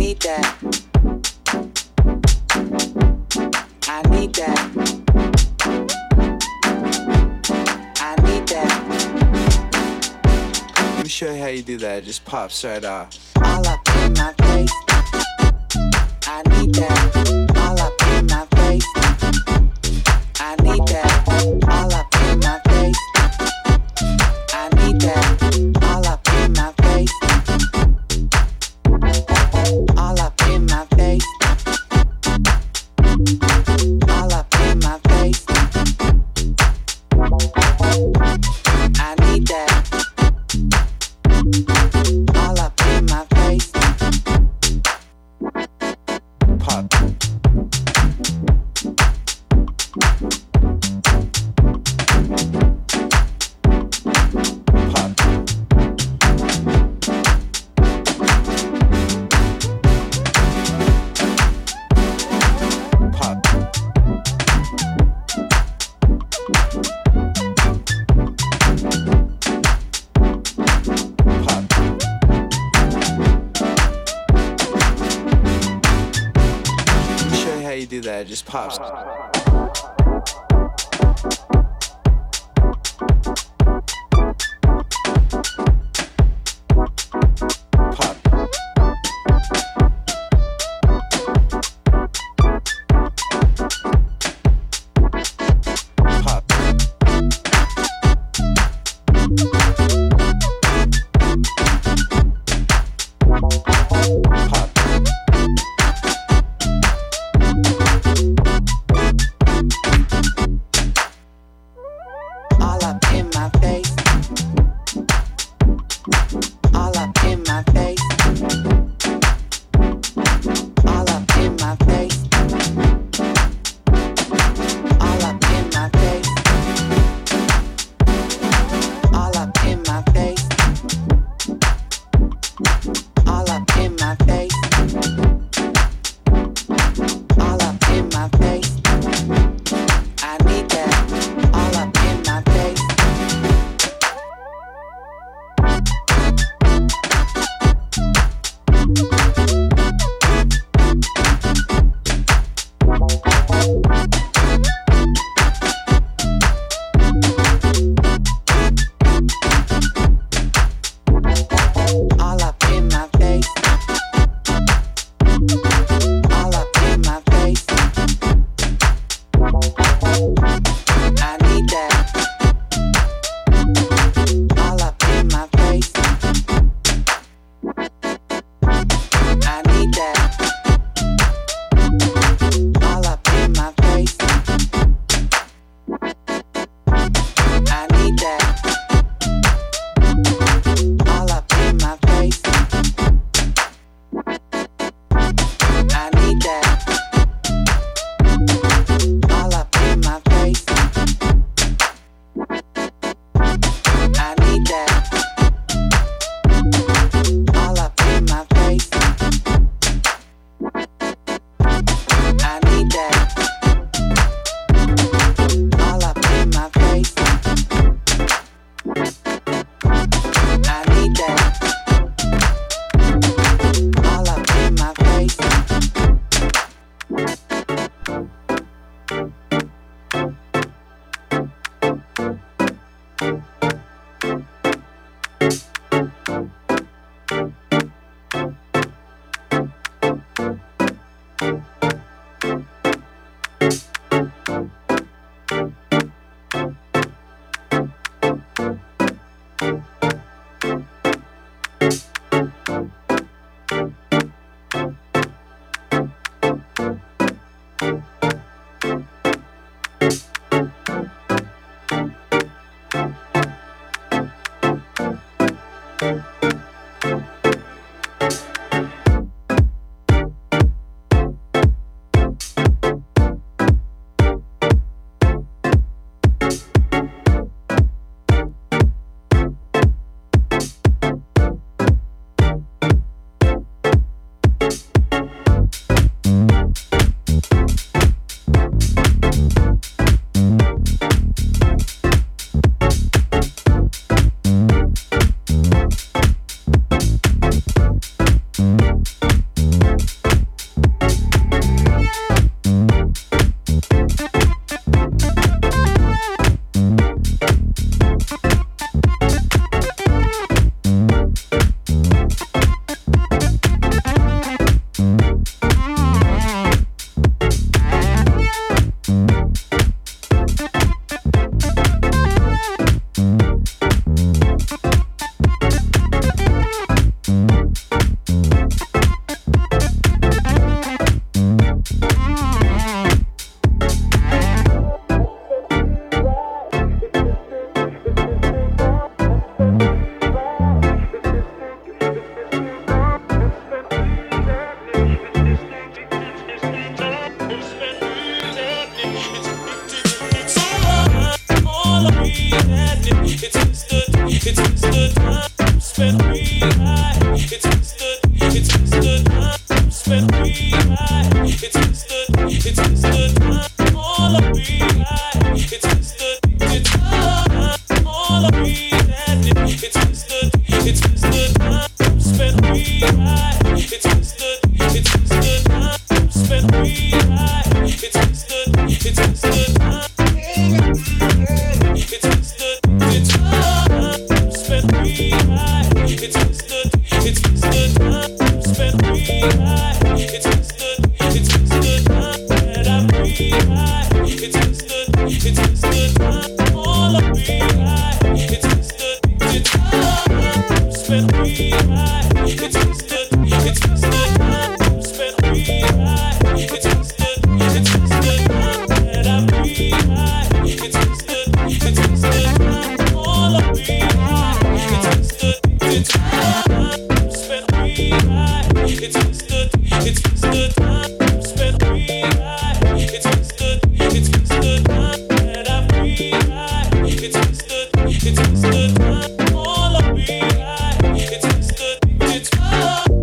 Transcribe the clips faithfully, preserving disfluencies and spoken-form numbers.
need that. I need that. I need that. Let me show you how you do that. It just pops right off. All up in my face. I need that. All up in my face. I need that. All up in my face. I need that. All up in my face. All up in my face. All up in my face. I need that. All up in my face. Pop. Pop. Pop. Pop. Let me show you how you do that. It just pops. Pop. Pop. Pop. All up in my face. All up in my face. All up in my face. All up in my face. All up in my face. All up in my face. All up in my face. I need that. All up in my face. All up in my face. All up in my face. I need that. All up in my face. I need that. All up in my face. I need that. All up in my face. I need that. All up in my face. I need that. All up in my face. I need that. All up in my face. I need that. All up in my face. It's good.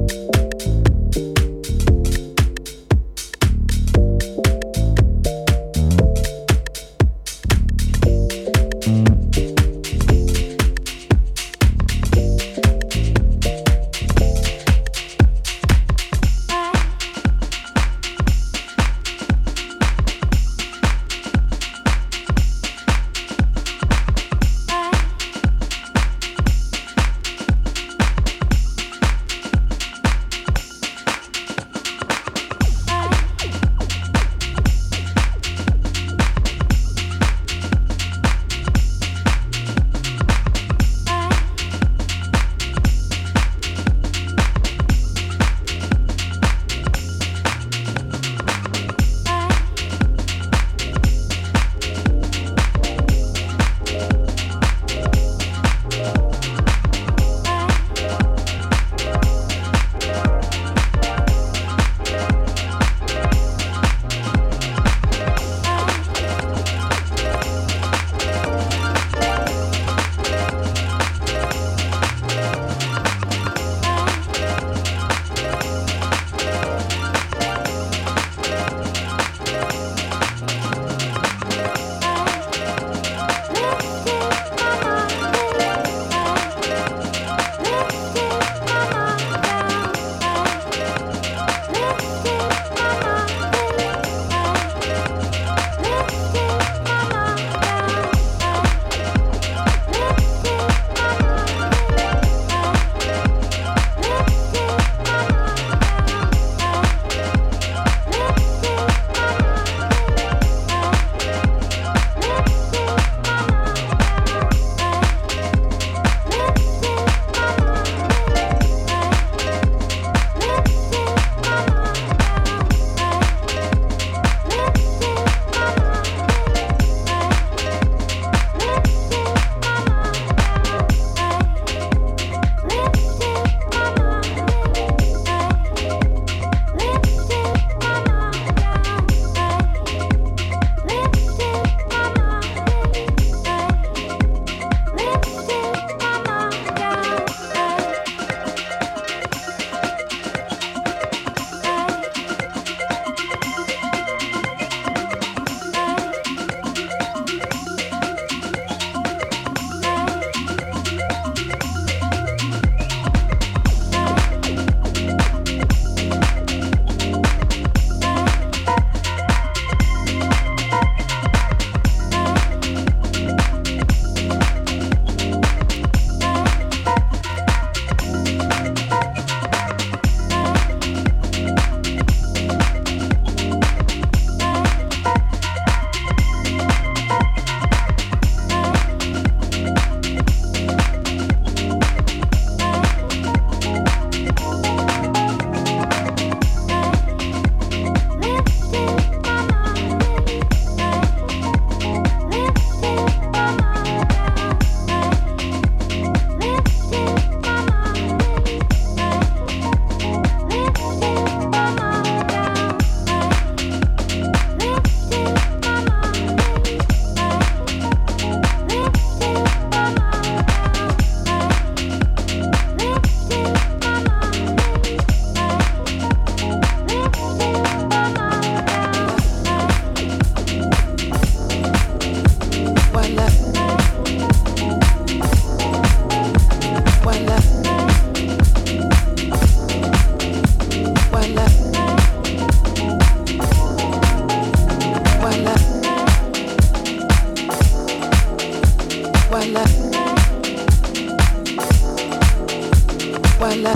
Voila.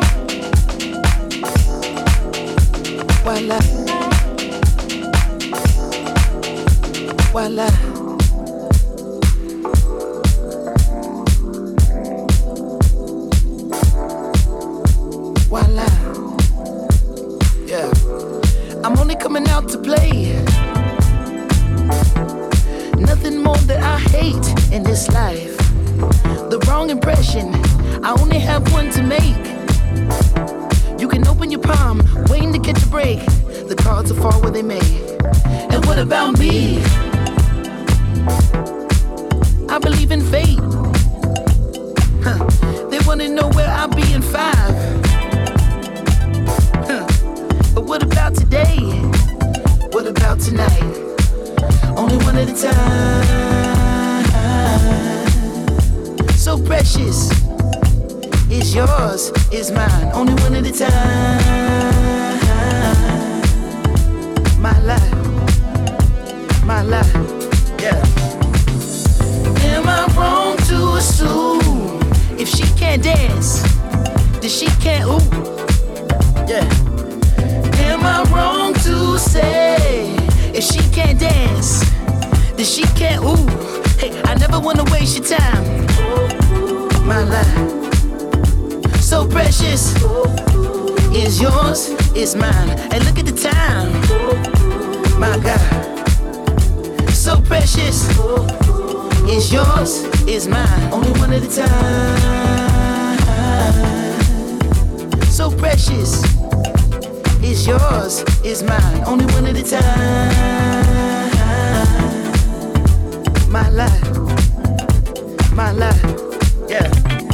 Voila. Voila. Voila. Yeah. I'm only coming out to play. Nothing more that I hate in this life. The wrong impression, I only have one to make. You can open your palm, waiting to catch a break. The cards will fall where they may. And what about me? I believe in fate. Huh. They wanna know where I'll be in five. Huh. But what about today? What about tonight? Only one at a time. So precious. It's yours, it's mine. Only one at a time. My life, my life, yeah. Am I wrong to assume if she can't dance, then she can't ooh? Yeah. Am I wrong to say if she can't dance, then she can't ooh? Hey, I never wanna waste your time. My life, so precious. Is yours, is mine. And look at the time. My God, so precious. Is yours, is mine. Only one at a time. So precious. Is yours, is mine. Only one at a time. My life, my life, yeah.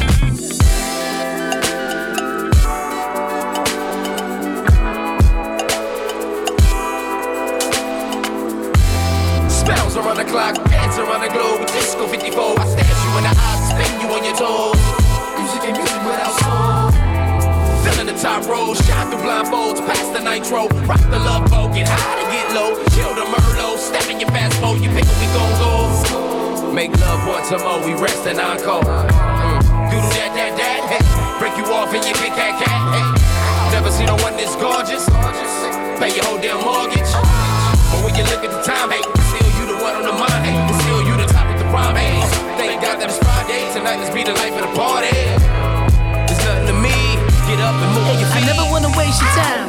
Spells around the clock, dance around the globe. Disco fifty-four, I stare you in the eyes, spin you on your toes. Music and music without soul. Filling the top row, shine through blindfolds, pass the nitro, rock the love boat, get high to get low, chill the Merlot, step in your fast mode, you pick what we gon' go. Make love once or more, we rest and encore. Mm. Doodle that, that, that, hey. Break you off and you get cat, cat, hey. Never seen no one this gorgeous. Pay your whole damn mortgage. But when you look at the time, hey, still you the one on the mind, hey. It's still you the top of the prime, hey. Thank God that it's Friday, tonight let's be the life of the party. There's nothing to me, get up and move your feet. I never wanna waste your time.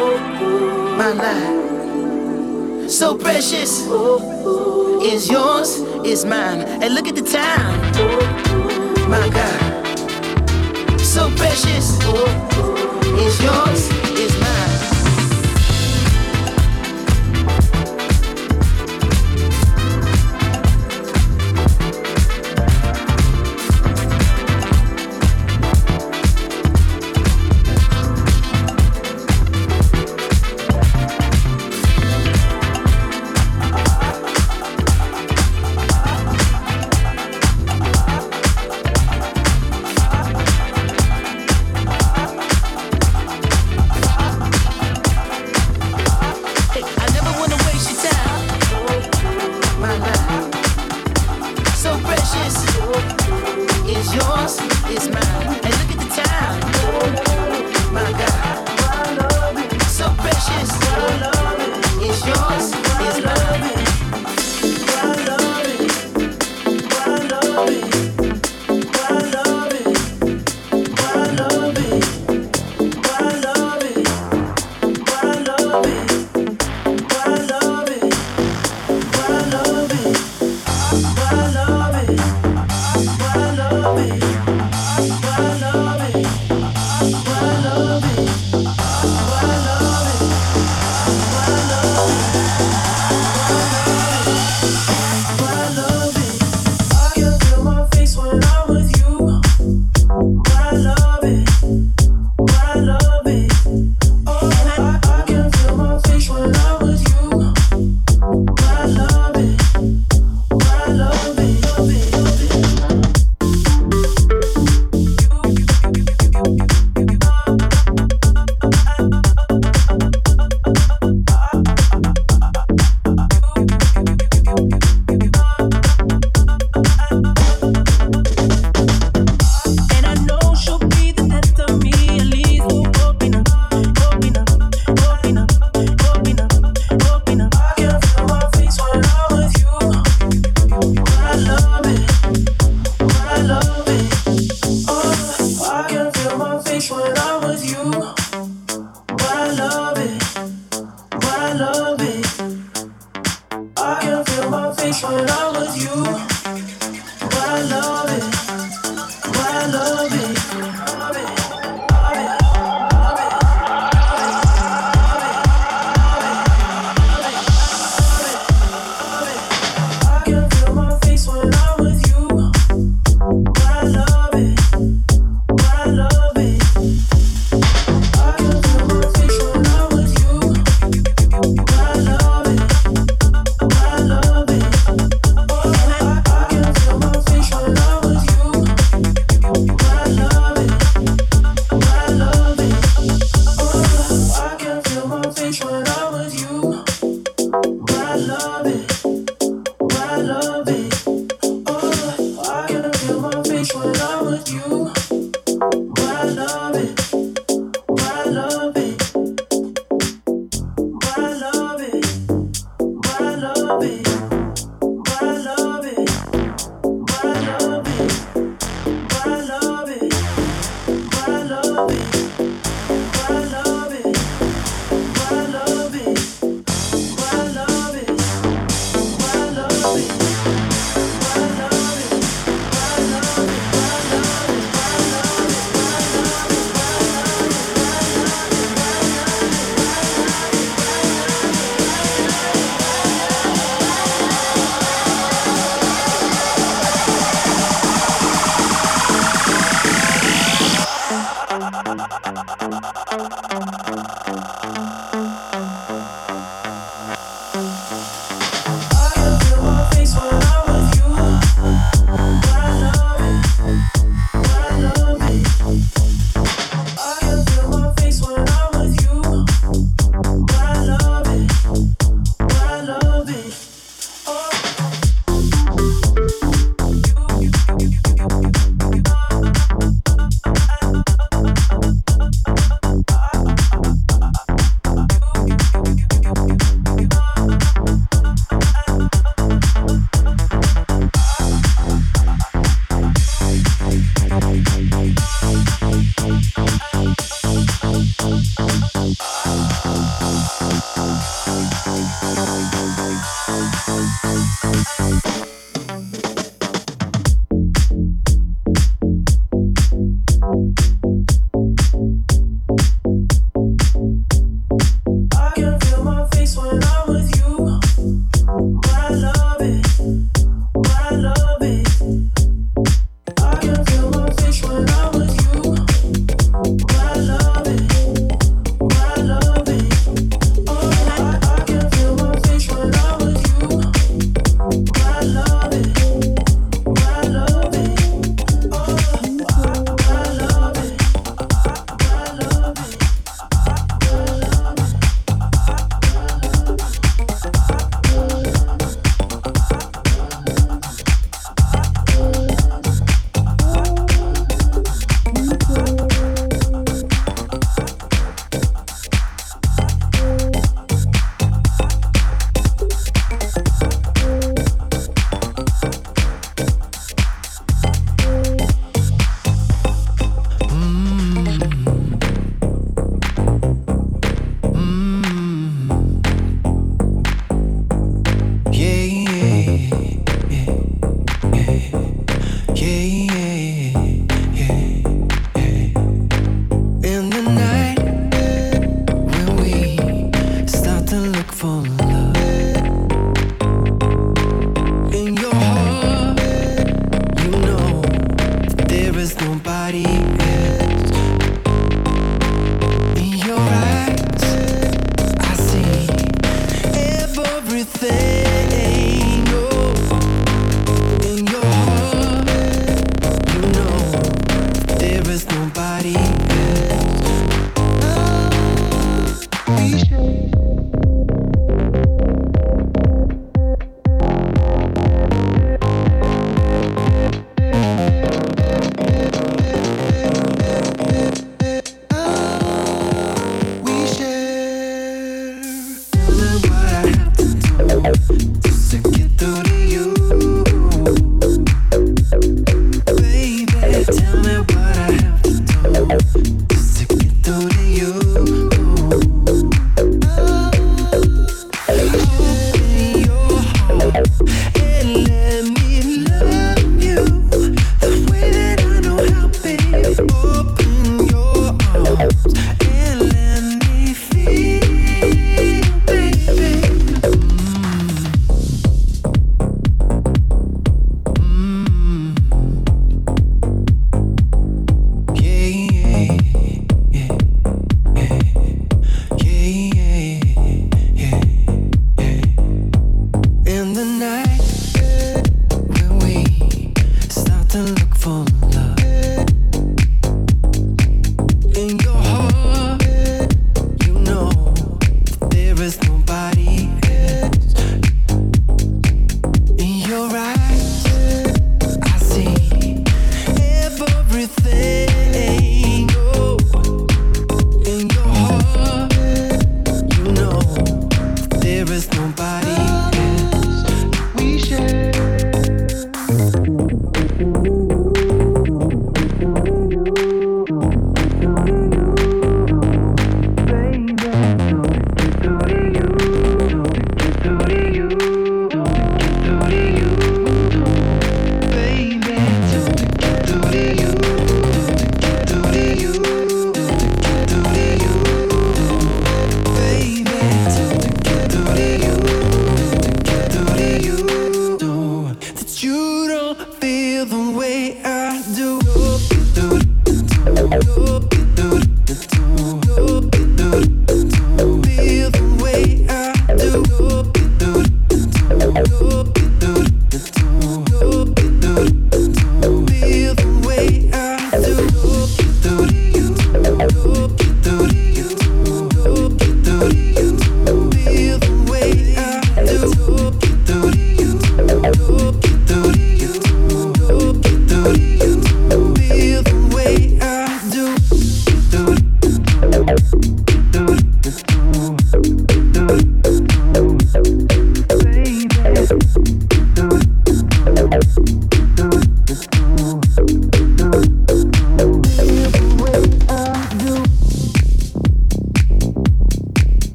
My life, so precious. Is yours, is mine. And look at the time. My God, so precious. Is yours, is mine. Why love it?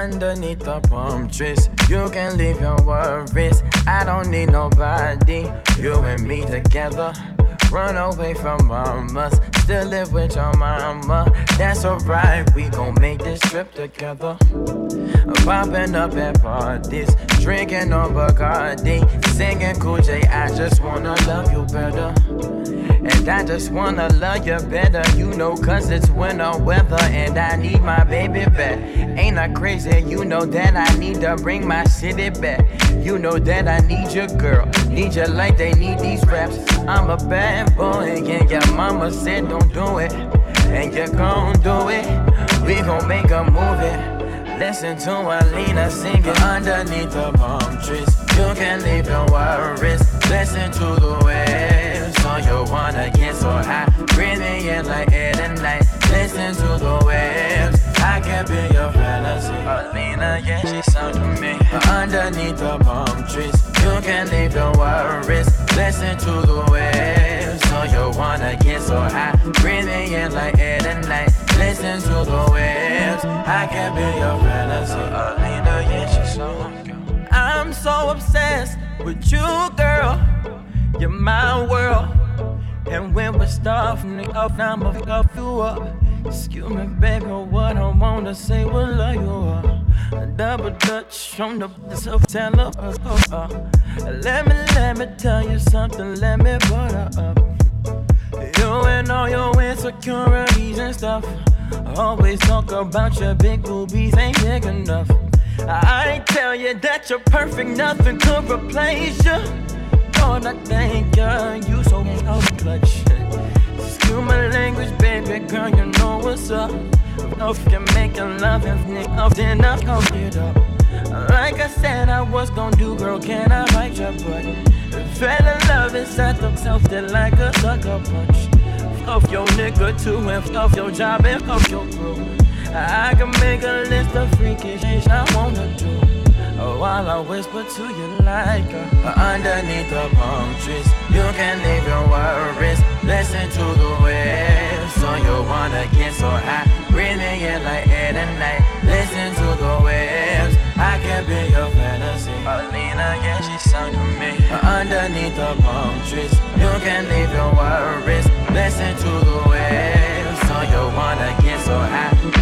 Underneath the palm trees, you can leave your worries. I don't need nobody, you and me together. Run away from mamas, still live with your mama. That's alright, we gon' make this trip together. Popping up at parties, drinking on Bacardi, singing Cool J, I just wanna love you better. And I just wanna love you better, you know, cause it's winter weather and I need my baby back. Ain't I crazy, you know that I need to bring my city back. You know that I need your girl, need you like they need these raps. I'm a bad boy, and your mama said don't do it, and you gon' do it. We gon' make a movie. Listen to Alina singing underneath the palm trees. You can leave your worries. Listen to the waves. So you wanna get so high. Breathing in like air and light. Listen to the waves. I can be your fantasy. Alina, yeah, she sound to me. Underneath the palm trees. You can leave your worries. Listen to the waves. So you wanna get so high. Breathing in like air and light. Listen to the waves. I can be your fantasy. Alina, yeah, she's so good. I'm so obsessed with you, girl. You're my world. And when we're starving off, I'ma fuck you up. Excuse me, baby, what I wanna say will love you up. Double Dutch on the self tell her. Uh, uh. Let me, let me tell you something, let me butter up. You and all your insecurities and stuff. Always talk about your big boobies ain't big enough. I tell you that you're perfect, nothing could replace you. Lord, I thank you, you so clutch. Excuse my language, baby girl, you know what's up. If you make a love, if nigga, then I'll come it up. Like I said I was gon' do, girl, can I bite your butt? Fell in love inside themselves, they like a sucker punch. Off your nigga too, and off your job, and off your crew. I can make a list of freaky shit I wanna do. Oh, while I whisper to you like uh, underneath the palm trees. You can leave your worries. Listen to the waves. So you wanna get so high. Breathing in like air and light. Listen to the waves. I can be your fantasy. Alina, yeah, she sound to me. Underneath the palm trees. You can leave your worries. Listen to the waves. So you wanna get so high.